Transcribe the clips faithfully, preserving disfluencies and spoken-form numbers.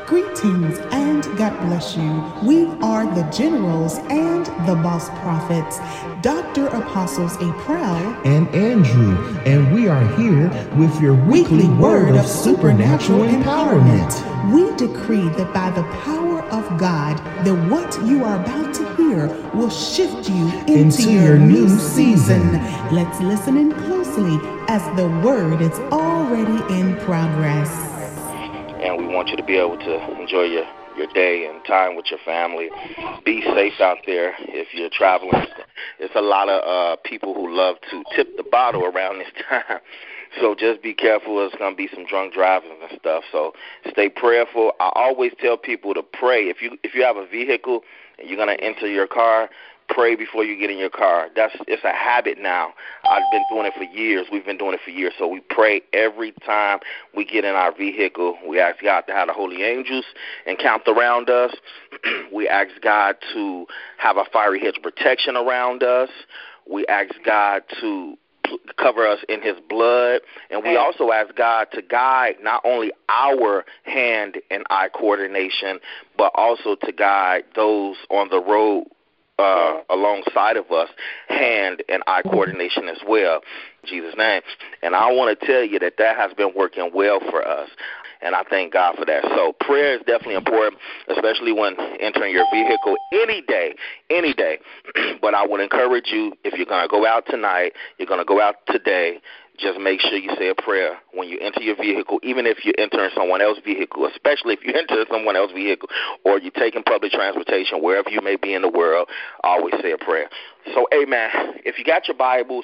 Greetings and God bless you. We are the Generals and the Boss Prophets, Doctor Apostles April and Andrew, and we are here with your weekly word of supernatural empowerment. We decree that by the power of God, that what you are about to hear will shift you into, into your, your new new season. season. Let's listen in closely as the word is already in progress. And we want you to be able to enjoy your, your day and time with your family. Be safe out there if you're traveling. There's a lot of uh, people who love to tip the bottle around this time. So just be careful. There's going to be some drunk driving and stuff. So stay prayerful. I always tell people to pray. If you if you have a vehicle and you're going to enter your car, pray before you get in your car. That's it's a habit now. I've been doing it for years. We've been doing it for years. So we pray every time we get in our vehicle. We ask God to have the holy angels encamped around us. We ask God to have a fiery hedge of protection around us. We ask God to cover us in his blood. And we also ask God to guide not only our hand and eye coordination, but also to guide those on the road Uh, alongside of us, hand and eye coordination as well, in Jesus' name. And I want to tell you that that has been working well for us, and I thank God for that. So prayer is definitely important, especially when entering your vehicle any day, any day. But I would encourage you, if you're going to go out tonight, you're going to go out today, just make sure you say a prayer when you enter your vehicle, even if you're entering someone else's vehicle, especially if you enter someone else's vehicle or you're taking public transportation, wherever you may be in the world, always say a prayer. So, amen. If you got your Bibles,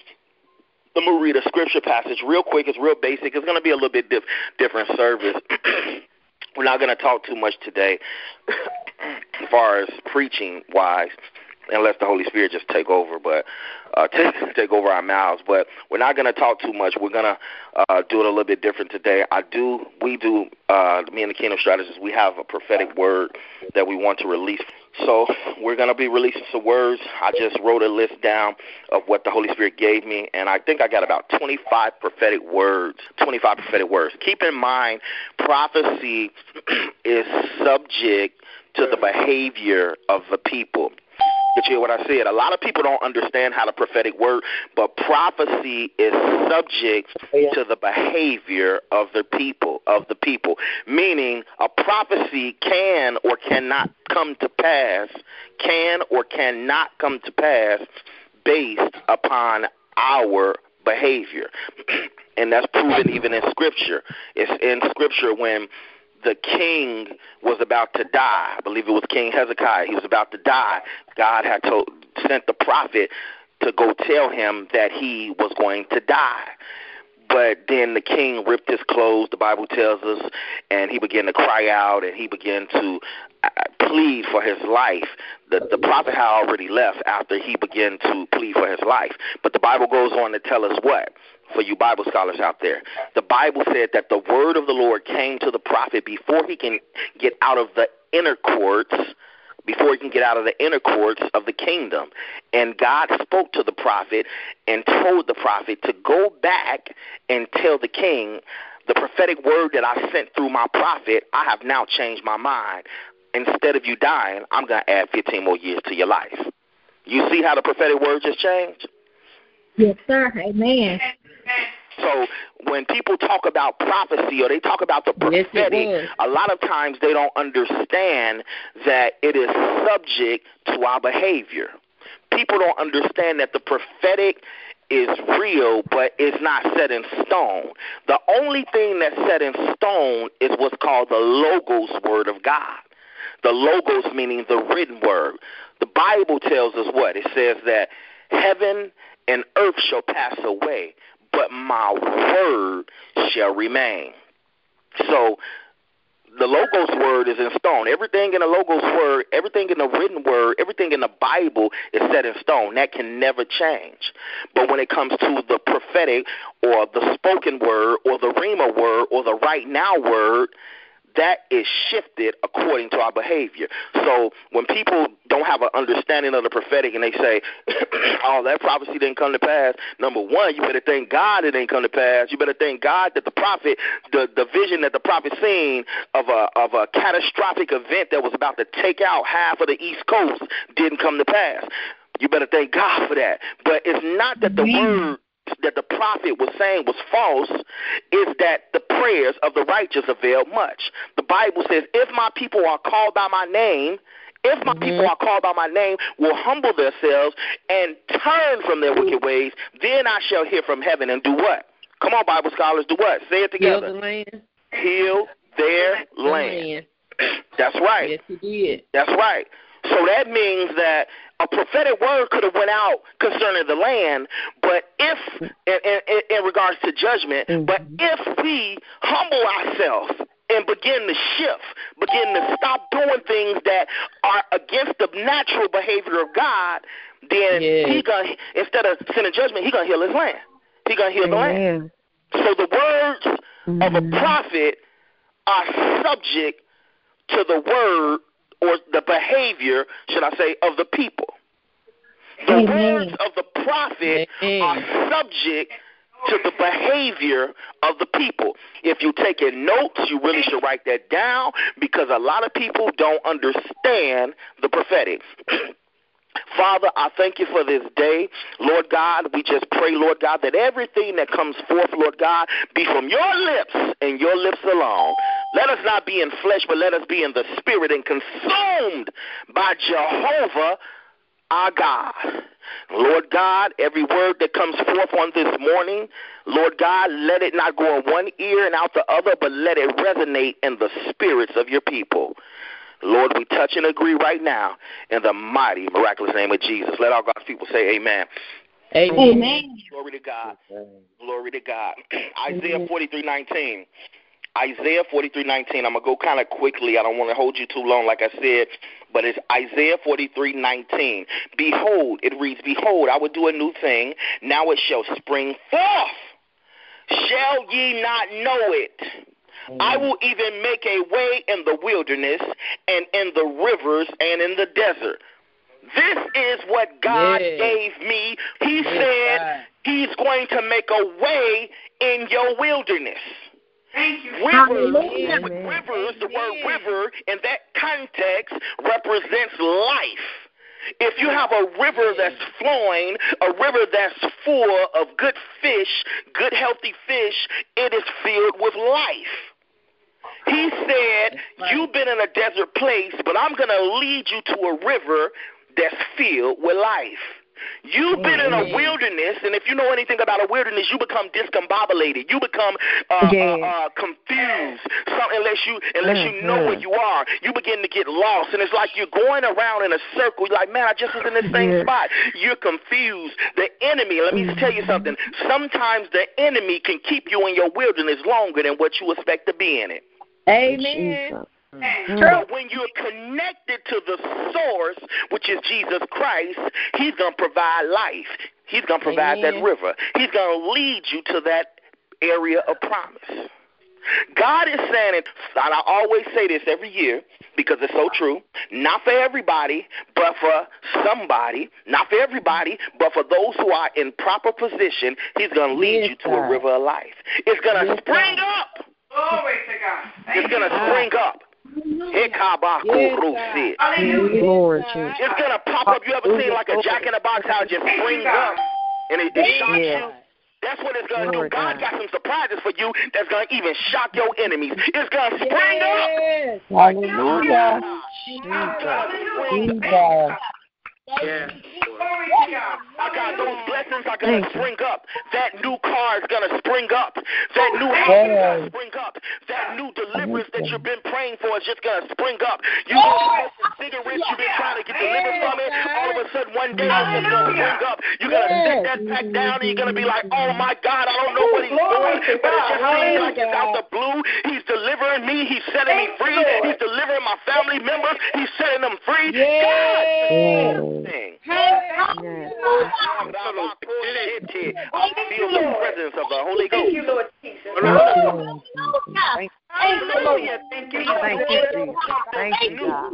I'm going to read a scripture passage real quick. It's real basic. It's going to be a little bit diff- different service. We're not going to talk too much today as far as preaching-wise, unless the Holy Spirit just take over, but uh, take, take over our mouths. But we're not going to talk too much. We're going to uh, do it a little bit different today. I do, we do, uh, me and the Kingdom Strategists, we have a prophetic word that we want to release. So we're going to be releasing some words. I just wrote a list down of what the Holy Spirit gave me, and I think I got about twenty-five prophetic words, twenty-five prophetic words. Keep in mind, prophecy is subject to the behavior of the people. Did you hear what I said? A lot of people don't understand how the prophetic word, but prophecy is subject to the behavior of the people, of the people. Meaning a prophecy can or cannot come to pass, can or cannot come to pass based upon our behavior. And that's proven even in Scripture. It's in Scripture when the king was about to die. I believe it was King Hezekiah. He was about to die. God had told, sent the prophet to go tell him that he was going to die. But then the king ripped his clothes, the Bible tells us, and he began to cry out, and he began to plead for his life. The, the prophet had already left after he began to plead for his life. But the Bible goes on to tell us what? For you Bible scholars out there, the Bible said that the word of the Lord came to the prophet before he can get out of the inner courts, before he can get out of the inner courts of the kingdom. And God spoke to the prophet and told the prophet to go back and tell the king, the prophetic word that I sent through my prophet, I have now changed my mind. Instead of you dying, I'm going to add fifteen more years to your life. You see how the prophetic word just changed? Yes, sir. Amen. So when people talk about prophecy or they talk about the prophetic, yes, a lot of times they don't understand that it is subject to our behavior. People don't understand that the prophetic is real, but it's not set in stone. The only thing that's set in stone is what's called the Logos word of God. The Logos meaning the written word. The Bible tells us what? It says that heaven and earth shall pass away, but my word shall remain. So the Logos word is in stone. Everything in the Logos word, everything in the written word, everything in the Bible is set in stone. That can never change. But when it comes to the prophetic or the spoken word or the Rhema word or the right now word, that is shifted according to our behavior. So when people don't have an understanding of the prophetic and they say, oh, that prophecy didn't come to pass, number one, you better thank God it didn't come to pass. You better thank God that the prophet, the, the vision that the prophet seen of a, of a catastrophic event that was about to take out half of the East Coast didn't come to pass. You better thank God for that. But it's not that the word that the prophet was saying was false, is that the prayers of the righteous avail much. The Bible says, if my people are called by my name, if my mm-hmm. people are called by my name, will humble themselves and turn from their wicked ways, then I shall hear from heaven and do what? Come on, Bible scholars, do what? Say it together. Heal the land. Heal their the land. land. That's right. Yes, he did. That's right. So that means that a prophetic word could have went out concerning the land, but if, in, in, in regards to judgment, mm-hmm. but if we humble ourselves and begin to shift, begin to stop doing things that are against the natural behavior of God, then yes. he gonna, instead of sending judgment, he's going to heal his land. He's going to heal Amen. the land. So the words mm-hmm. of a prophet are subject to the word or the behavior, should I say, of the people. The Amen. words of the prophet Amen. are subject to the behavior of the people. If you're taking notes, you really should write that down, because a lot of people don't understand the prophetic. Father, I thank you for this day. Lord God, we just pray, Lord God, that everything that comes forth, Lord God, be from your lips and your lips alone. Let us not be in flesh, but let us be in the spirit and consumed by Jehovah, our God. Lord God, every word that comes forth on this morning, Lord God, let it not go in one ear and out the other, but let it resonate in the spirits of your people. Lord, we touch and agree right now in the mighty, miraculous name of Jesus. Let all God's people say amen. Amen. Amen. Glory to God. Glory to God. Isaiah forty-three nineteen. Isaiah forty-three nineteen. I'm going to go kind of quickly. I don't want to hold you too long, like I said, but it's Isaiah forty-three nineteen. Behold, it reads, behold, I will do a new thing. Now it shall spring forth. Shall ye not know it? I will even make a way in the wilderness and in the rivers and in the desert. This is what God yes. gave me. He yes, said God. He's going to make a way in your wilderness. Thank you. Rivers, rivers, the word river in that context represents life. If you have a river that's flowing, a river that's full of good fish, good healthy fish, it is filled with life. He said, you've been in a desert place, but I'm going to lead you to a river that's filled with life. You've been in a wilderness, and if you know anything about a wilderness, you become discombobulated. You become uh, yeah. uh, uh, confused. So unless you unless you know where you are, you begin to get lost, and it's like you're going around in a circle. You're like, man, I just was in the same yeah. spot. You're confused. The enemy, let me tell you something. Sometimes the enemy can keep you in your wilderness longer than what you expect to be in it. Amen. But when you're connected to the source, which is Jesus Christ, he's going to provide life. He's going to provide Amen. that river. He's going to lead you to that area of promise. God is saying it, and I always say this every year because it's so true, not for everybody, but for somebody, not for everybody, but for those who are in proper position, he's going to lead yes, you to God. a river of life. It's going to yes, spring God. up. Glory to God. Thank it's going to spring up. Yes, it's going to pop up. You ever seen like a Jack in the Box how it just springs up and it, it shocks yeah. you? That's what it's going to do. God got some surprises for you that's going to even shock your enemies. It's going to spring yes. up. Hallelujah. Hallelujah. Yeah. I got those blessings are going to spring up. That new car is going to spring up. That new house is going to spring up. That new deliverance that you've been praying for is just going to spring up. You've been smoking cigarettes. You've been trying to get delivered from it. All of a sudden, one day, it's just going to spring up. You're going to set that pack down, and you're going to be like, oh, my God, I don't know what he's doing, but it just seems like it's out the blue. He's delivering me. He's setting me free. He's delivering my family members. He's setting them free. God, thing. Yes. I feel the presence of the Holy Ghost. Thank you, Lord Jesus. Hallelujah. Thank you, Lord. Thank you, Jesus. Thank you, God.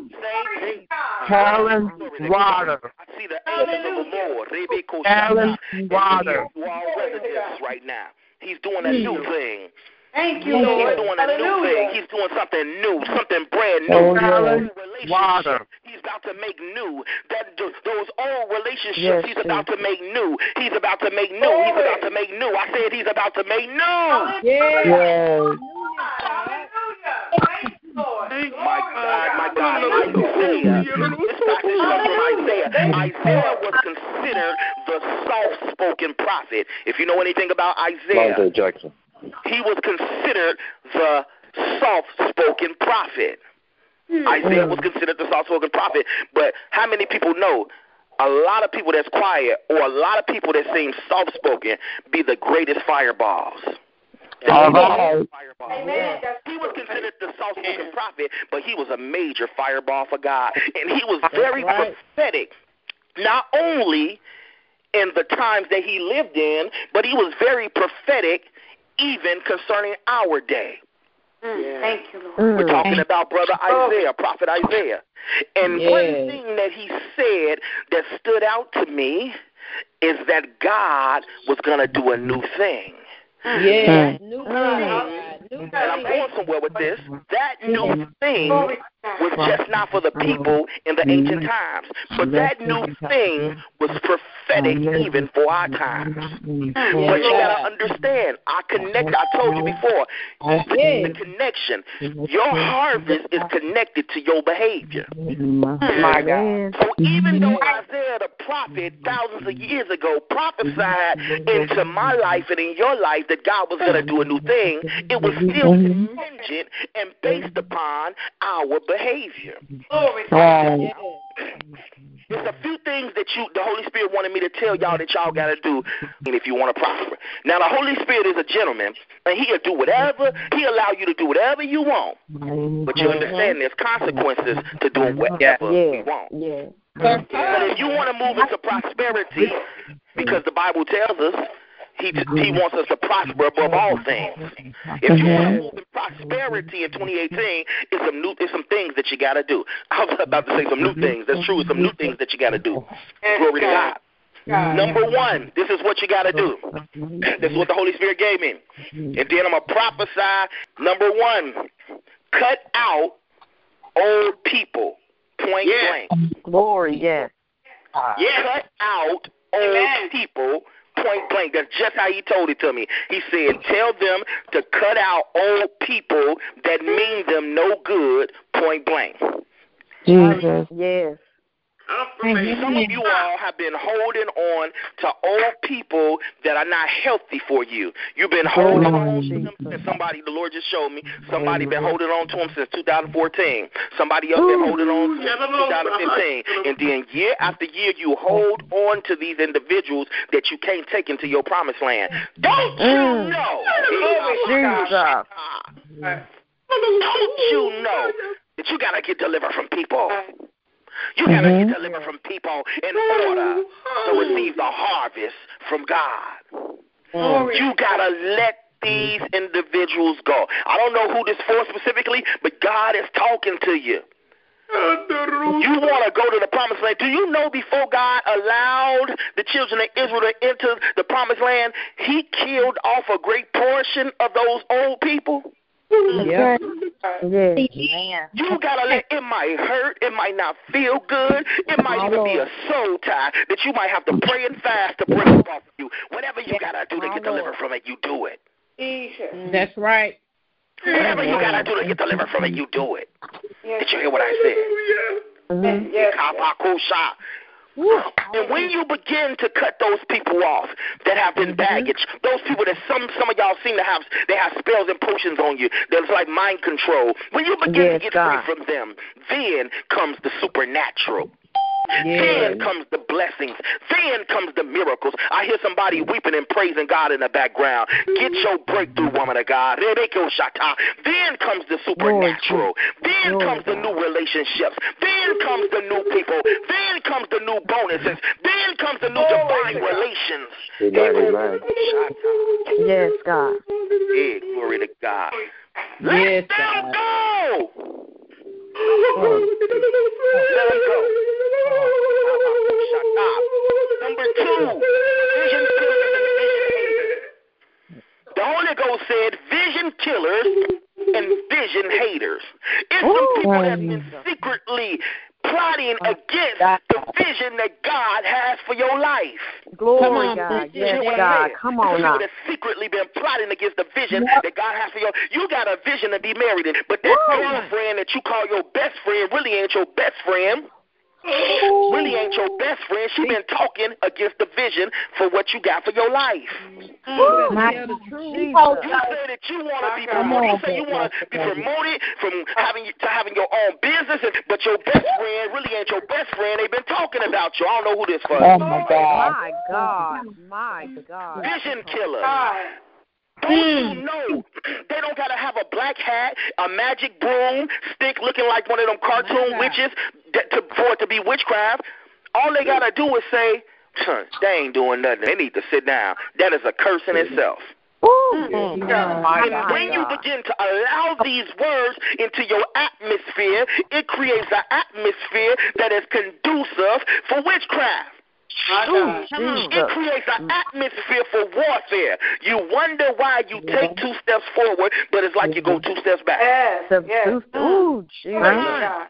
Talent water. I see the angels of the Lord. Talent water. You all residents right now. He's doing a new thing. Thank you, He's Lord. doing a new thing. He's doing something new, something brand new. Oh, yeah. Water. He's about to make new. That those old relationships. Yes, he's about to make new. He's about to make new. He's about to make new. I said he's about to make new. Yes. Yes. Thank you, Lord. My God, my God, Isaiah. This passage comes from Isaiah. Isaiah was considered the soft-spoken prophet. If you know anything about Isaiah, Jackson. he was considered the soft-spoken prophet. Isaiah was considered the soft-spoken prophet. But how many people know a lot of people that's quiet or a lot of people that seem soft-spoken be the greatest fireballs? All right. Amen. He was considered the soft-spoken prophet, but he was a major fireball for God. And he was very right. prophetic, not only in the times that he lived in, but he was very prophetic even concerning our day. Mm, thank you, Lord. Mm. We're talking about brother Isaiah, prophet Isaiah. And Yes. one thing that he said that stood out to me is that God was going to do a new thing. Yes. New thing. Mm. New And I'm thing. going somewhere with this. That new thing was just not for the people in the ancient times, but that new thing was prophetic even for our times. But you got to understand, I connect, I told you before, the, the connection. Your harvest is connected to your behavior. My God. So even though Isaiah the prophet thousands of years ago prophesied into my life and in your life that God was going to do a new thing, it was still contingent and based upon our behavior. Right. There's a few things that you, the Holy Spirit wanted me to tell y'all that y'all got to do if you want to prosper. Now, the Holy Spirit is a gentleman, and he'll do whatever, he'll allow you to do whatever you want. But you understand there's consequences to doing whatever we want. Yes. But if you want to move into prosperity, because the Bible tells us he he wants us to prosper above all things. If you want to move in prosperity in twenty eighteen, it's some new, it's some things that you got to do. I was about to say some new things. That's true. It's some new things that you got to do. Glory to God. Number one, this is what you got to do. This is what the Holy Spirit gave me. And then I'm going to prophesy. Number one, cut out old people. Point Yeah. blank. Glory, yes. Yeah. Cut out old Amen. people. Point blank. That's just how he told it to me. He said, tell them to cut out old people that mean them no good. Point blank. Jesus. Yes. Some of you all have been holding on to old people that are not healthy for you. You've been holding on to them. And somebody, the Lord just showed me, somebody been holding on to them since two thousand fourteen. Somebody else been holding on since two thousand fifteen. And then year after year, you hold on to these individuals that you can't take into your promised land. Don't you know? Jesus. Don't you know that you got to get delivered from people? You got to Mm-hmm. get delivered from people in order to receive the harvest from God. You got to let these individuals go. I don't know who this for specifically, but God is talking to you. You want to go to the promised land. Do you know before God allowed the children of Israel to enter the promised land, he killed off a great portion of those old people? Yes. Yes. You gotta let it might hurt, it might not feel good, it might even be a soul tie that you might have to pray and fast to bring it off of you. Whatever you gotta do to get delivered from it, you do it. That's right. Whatever you gotta do to get delivered from it, you do it. Did you hear what I said? Mm-hmm. Kapakusha. And when you begin to cut those people off that have been baggage, those people that some some of y'all seem to have, they have spells and potions on you. That's like mind control. When you begin Yes, to get God. free from them, then comes the supernatural. Yes. Then comes the blessings. Then comes the miracles. I hear somebody weeping and praising God in the background. Get your breakthrough, woman of God. Then comes the supernatural. Then comes the new relationships. Then comes the new people. Then comes the new bonuses. Then comes the new divine relations. Amen, amen. Yes, God. Yeah, glory to God. Let Yes, them God. go. Let them go. Shut up. Number two, vision killers and vision haters. The Holy Ghost said vision killers and vision haters. It's some people that have been secretly plotting against the vision that God has for your life. Glory, God. Yes, God. Come on now. People that secretly been plotting against the vision that God has for you. You got a vision to be married in, but that girlfriend that you call your best friend really ain't your best friend. Really ain't your best friend. She been talking against the vision for what you got for your life. Mm. You say that you want to be promoted. You say you want to be promoted from having to having your own business, but your best friend really ain't your best friend. They've been talking about you. I don't know who this for. Oh, my God. My God. My God. Vision killer. Don't you know they don't got to have a black hat, a magic broom, stick looking like one of them cartoon witches that, to, for it to be witchcraft? All they got to do is say, they ain't doing nothing. They need to sit down. That is a curse in itself. Mm. And when you begin to allow these words into your atmosphere, it creates an atmosphere that is conducive for witchcraft. Ooh, it creates an atmosphere for warfare. You wonder why you take two steps forward, but it's like you go two steps back. Yes, yes. Ooh, Jesus. God.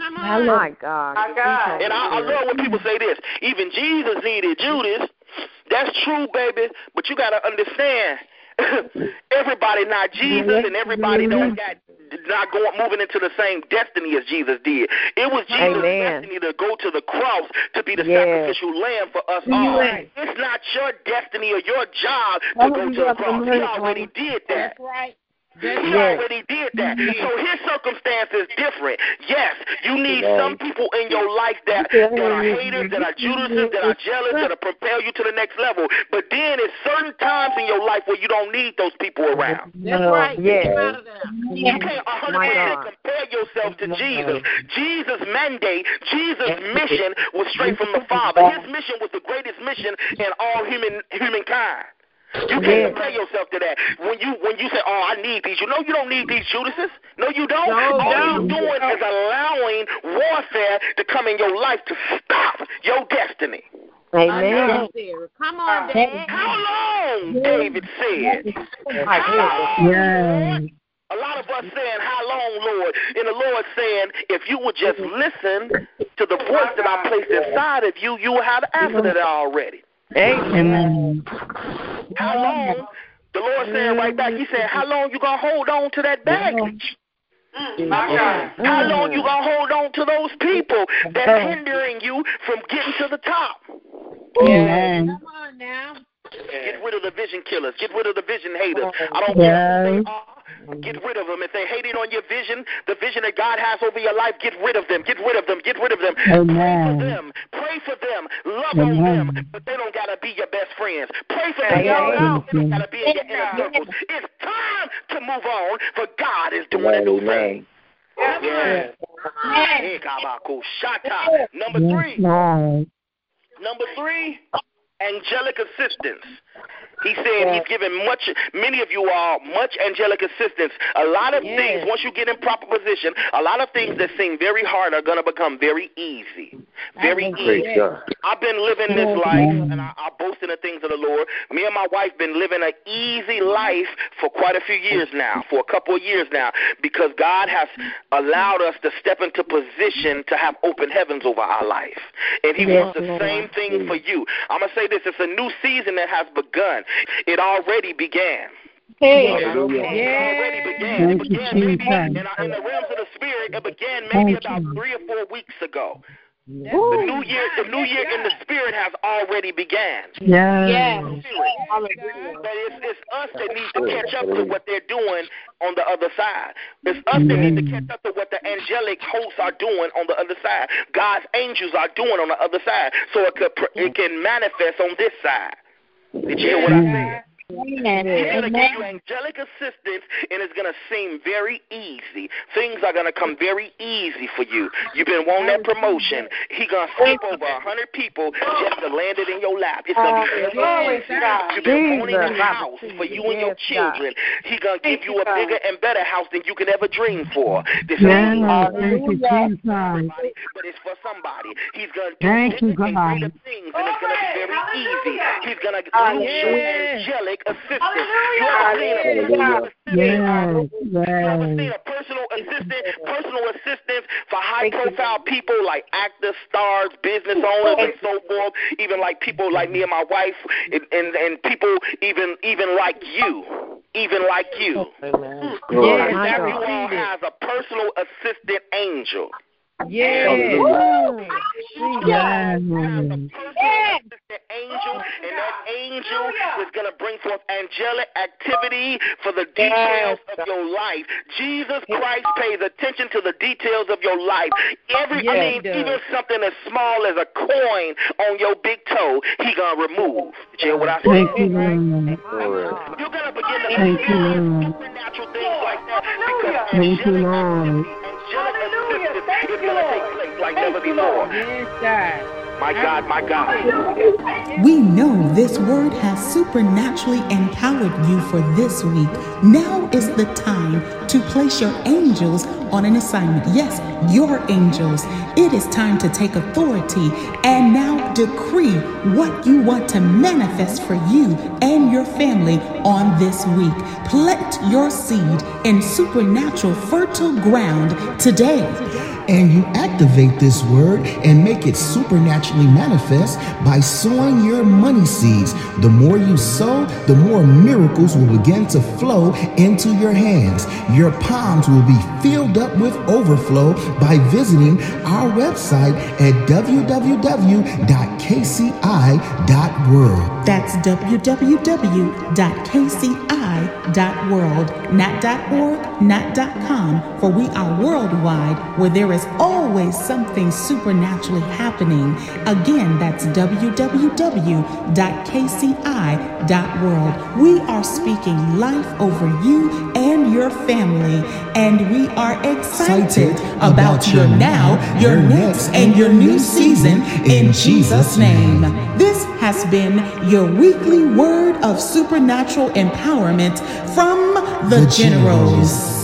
My God. My God. And I, I love when people say this. Even Jesus needed Judas. That's true, baby. But you got to understand, everybody not Jesus, and everybody don't got not going moving into the same destiny as Jesus did. It was Jesus' Amen. destiny to go to the cross to be the Yes. sacrificial lamb for us all. Right. It's not your destiny or your job to go to the cross. He already did that. That's right. He Yes. already did that. So his circumstance is different. Yes, you need some people in your life that, that are haters, that are Judases, that are jealous, that'll propel you to the next level. But then there's certain times in your life where you don't need those people around. That's right. Yes. You can't one hundred percent compare yourself to Jesus. Jesus' mandate, Jesus' mission was straight from the Father. His mission was the greatest mission in all human humankind. You can't compare yourself to that. When you when you say, "Oh, I need these," you know you don't need these Judases. No, you don't. No, All no. you're doing is allowing warfare to come in your life to stop your destiny. Amen. Come on, Dad. How long? David said. My goodness. A lot of us saying, "How long, Lord?" And the Lord saying, "If you would just listen to the voice that I placed inside of you, you will have the answer to that already." Amen. How long? The Lord saying right back, he said, how long you going to hold on to that baggage? How long you going to hold on to those people that's hindering you from getting to the top? Amen. Come on now. Get rid of the vision killers. Get rid of the vision haters. I don't care who they are. Get rid of them. If they hating on your vision, the vision that God has over your life, get rid of them. Get rid of them. Get rid of them. Amen. Pray for them. Pray for them. Love on them. But they don't got to be your best friends. Pray for them. They don't got to be in your inner circles. It's time to move on, for God is doing a new thing. Yeah. Number three. Number three, angelic assistance. He said he's given much, many of you all, much angelic assistance. A lot of yes. things, once you get in proper position, a lot of things that seem very hard are going to become very easy. Very easy. I've been living this life, and I, I boast in the things of the Lord. Me and my wife been living an easy life for quite a few years now, for a couple of years now, because God has allowed us to step into position to have open heavens over our life. And he yes, wants the Lord. same thing for you. I'm going to say this. It's a new season that has begun. It already began. Hey. It already began. It began maybe in, in the realms of the spirit. It began maybe about three or four weeks ago. The new year, the new year in the spirit has already began. Yeah. Yes. But it's, it's us that need to catch up to what they're doing on the other side. It's us that need to catch up to what the angelic hosts are doing on the other side. God's angels are doing on the other side, so it could it can manifest on this side. Did you hear what I said? Amen. He's going to give you Amen. angelic assistance, and it's going to seem very easy. Things are going to come very easy for you. You've been wanting that promotion. He's going to skip over a hundred people just to land it in your lap. It's going to be very easy. You've been wanting a house for you and your children. He's going to give you a bigger and better house than you could ever dream for. This ain't everybody, but it's for somebody. He's going to do bigger and greater things, and it's going to be very easy. He's going to use your angelic assistant. You ever seen a personal assistant? You ever seen a personal assistant? Personal assistants for high-profile people like actors, stars, business owners, and so forth. Even like people like me and my wife, and and, and people even even like you. Even like you. Amen. Yes, everyone has a personal assistant angel. Yeah. Yeah. The angel, and that angel is going to bring forth angelic activity for the details of your life. Jesus Christ pays attention to the details of your life. Every, I mean, even something as small as a coin on your big toe, he going to remove. Did you hear what I said? Thank you, Lord. You're going to begin to experience supernatural things like that because Thank you, Lord. angelic assistance is going to take place like never before. Yes, God. My God, my God. We know this word has supernaturally empowered you for this week. Now is the time to place your angels on an assignment. Yes, your angels. It is time to take authority and now decree what you want to manifest for you and your family on this week. Plant your seed in supernatural fertile ground today. And you activate this word and make it supernaturally manifest by sowing your money seeds. The more you sow, the more miracles will begin to flow into your hands. Your palms will be filled up with overflow by visiting our website at w w w dot k c i dot world. That's w w w dot k c i dot world, not .org, not .com, for we are worldwide, where there is always something supernaturally happening. Again, that's w w w dot k c i dot world. We are speaking life over you and your family, and we are excited about your now, your next, and your new season in Jesus' name. This has been your weekly word of supernatural empowerment from the Generals.